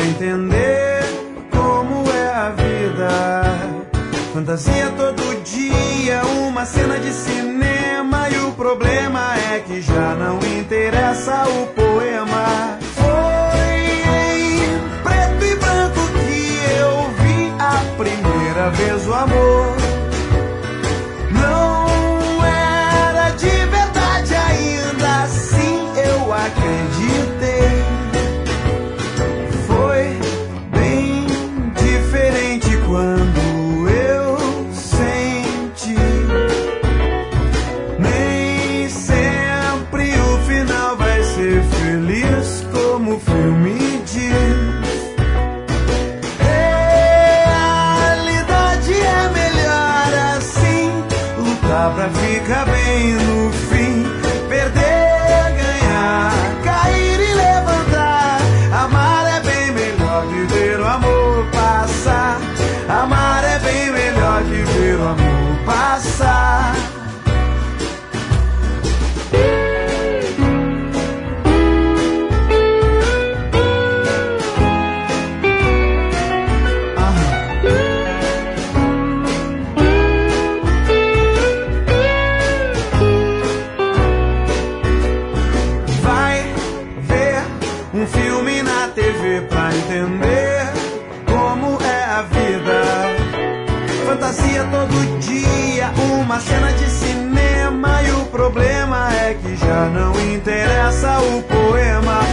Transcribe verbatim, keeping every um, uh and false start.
entender como é a vida. Fantasia todo dia, uma cena de cinema, e o problema é que já não interessa o poema. Foi em preto e branco que eu vi a primeira vez o amor. Não era de verdade, ainda assim eu acreditei. Foi bem diferente quando eu senti. Nem sempre o final vai ser feliz, como o filme diz. Realidade é melhor assim, lutar pra ficar bem no fim. Perder, ganhar, cair e levantar. Amar é bem melhor que ver o amor passar. Amar é bem melhor que ver o amor passar. Um filme na T V pra entender como é a vida. Fantasia todo dia, uma cena de cinema, e o problema é que já não interessa o poema.